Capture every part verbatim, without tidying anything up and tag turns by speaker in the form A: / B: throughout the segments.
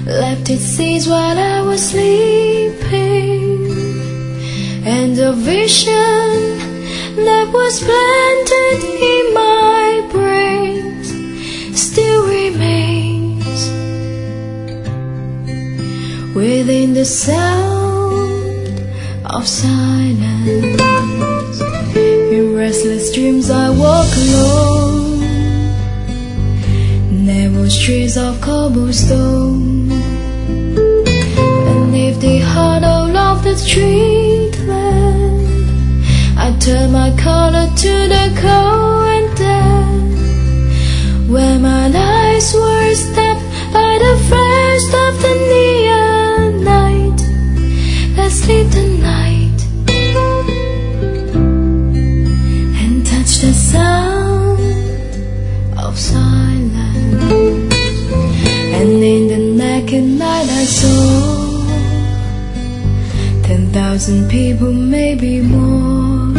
A: left its seeds while I was sleeping, and the vision that was planted in my brain still remains within the sound of silence. In restless dreams I walk alone, narrow streets of cobblestone, and if the huddle of the street lamp, I turn my collar to the cold and damp, where my lights were stabbed by the first of the neon night. Let's sleep the night and touch the sound of silence. And in the naked night I saw ten thousand people, maybe more,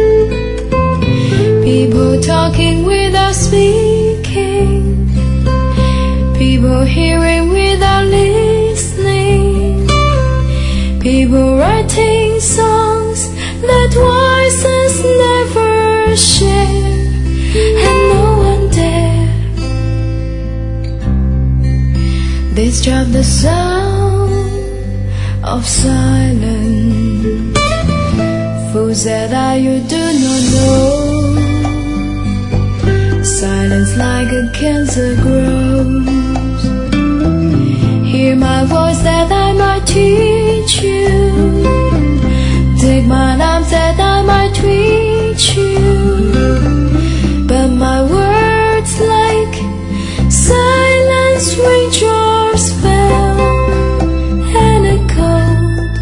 A: people talking without speaking, people hearing without listening, people writing songs that voices never share, and no one dare disrupt the sound of silence. Fools that I you do not know, silence like a cancer grows. Hear my voice that I might teach you, take my arms that I might reach you, but my words like silence reach your spell and echoed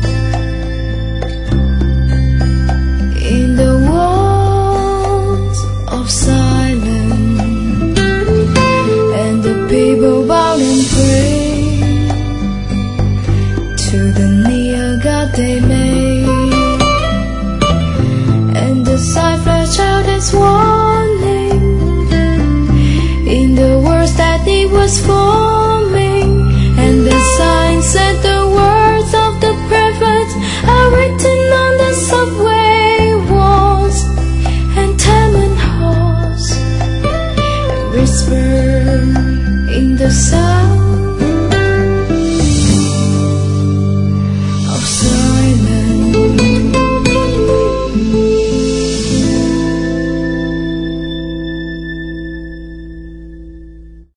A: in the walls of silence. And the people bowed and prayed to the near God they made, and the sign flashed out its warning in the words that it was for.